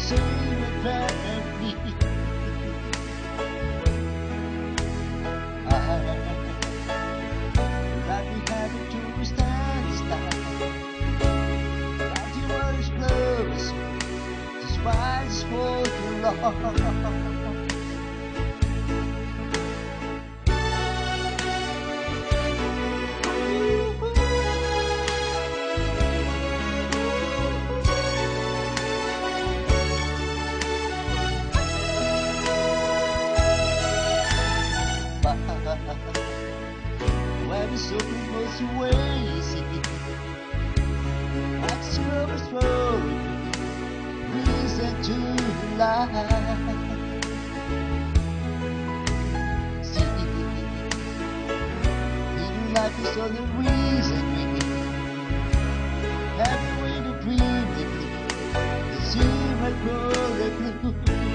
same family. Like we having to stand still. Like you was close, despite for too long. Where the soul was wasted, like scrubbers throwing reason to lie. See, in life is all the reason we every way to dream it, the zero color blue.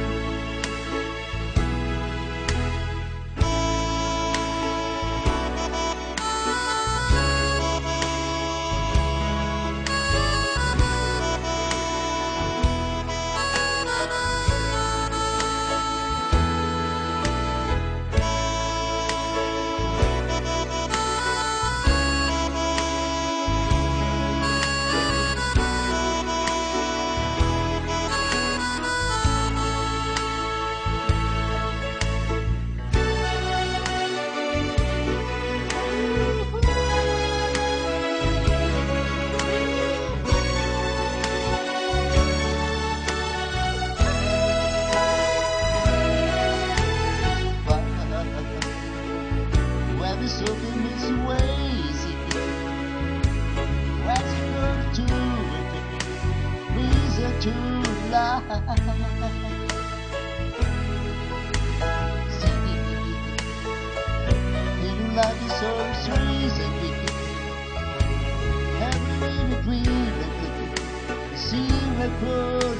So in this ways, what's going to reason to lie? See, in life is always reason every way to dream, see a